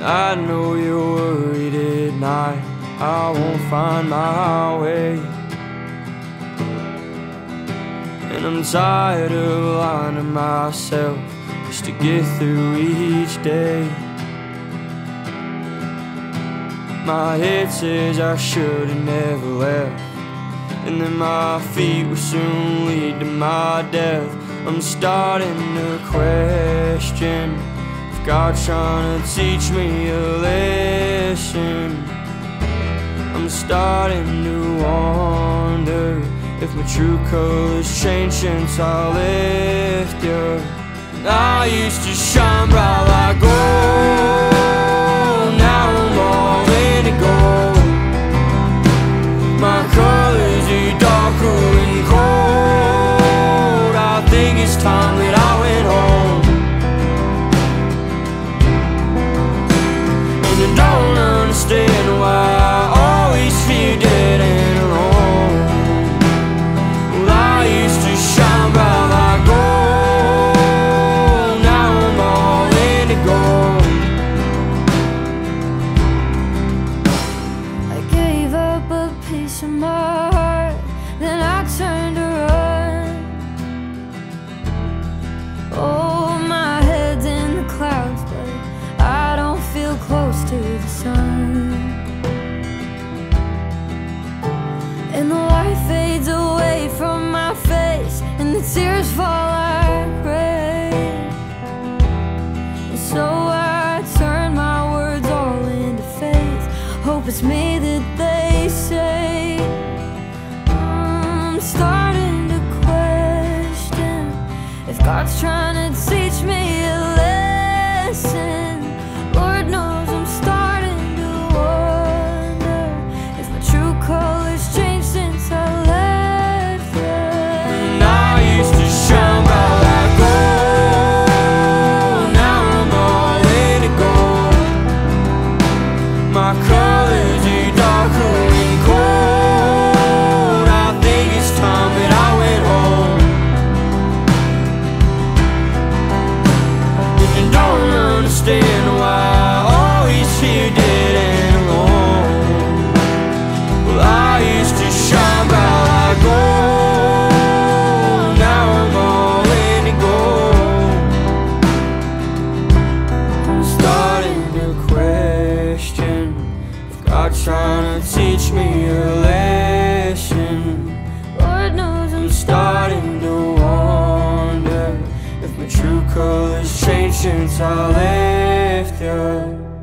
I know you're worried at night I won't find my way, and I'm tired of lying to myself just to get through each day. My head says I should have never left, and then my feet will soon lead to my death. I'm starting to question if God's trying to teach me a lesson. I'm starting to wonder if my true colors changed since I left you. I used to shine bright like gold, now I'm all in gold. My colors are darker and cold. I think it's time that I went home, and I don't understand why I always feel dead and alone. Well, I used to shine bright like gold, now I'm all in gold. I gave up a piece of my heart, then I turned to run. Oh, my head's in the clouds, but I don't feel close to the sun. And the light fades away from my face, and the tears fall like rain. And so I turn my words all into faith. Hope it's me that they say. I'm starting to question if God's trying to teach me a lesson. Lord knows I'm starting to wonder if my true colors changed since I left you. And I used to shine bright like gold, now I'm all in gold. My colors are darker and cold. I think it's time that I went home, and I don't understand why I always feel dead and alone. Well, I used to shine bright like gold, now I'm all in gold. I'm starting to question if God's trying to teach me a lesson. Lord knows I'm I'm starting to wonder if my true colors changed since I left you.